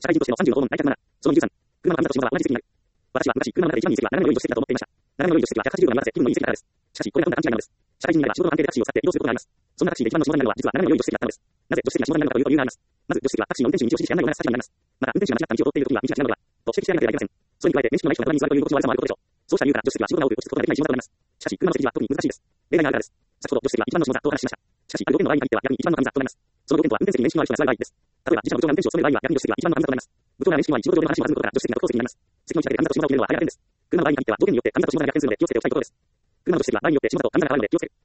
社会人としての30の訪問大107、その23、車の紙と仕事は同じ席になる。私は昔、車の中で一番いい席は斜めの良い助手席だと思っていました。斜めの良い助手席は180度にならせ、気分のいい席だからです。しかし、これがとんだ勘違いなのです。社会人になれば仕事の関係でタクシーを使って移動することがあります。そんなタクシーで一番の下になるのは、実は斜めの良い助手席だったのです。なぜ助手席が下になるのかというと理由があります。まず、助手席はタクシーの運転手に道を指示して案内を促す立場になります。また、運転手が間違った道を通っているときには道が違うのでは、と指摘しなければいけません。それに加えて、面識のない人が隣に座るという動機の悪さもあることでしょう。そうした理由から助手席は仕事が多く落ち着くことができない仕事となります。しかし、車の席は特に難しいです。例題があるからです。先ほど助手席は一番の下座とお話ししました。しかし、ある条件の場合に限っては逆に一番の上座となります。その条件とは運転席に面識のある人が座る場合です。例えば、自社の部長が運転手を務める場合は逆に助手席は一番の上座となります。部長が面識のあり仕事上での話も弾むことから助手席が特等席になります。席の近くで上座と下座を決めるのは大逆転です。車の場合に限っては条件によって上座と下座が逆転するので気をつけておく必要があることです。車の助手席は場合によって下座と上座が変わるので気をつける。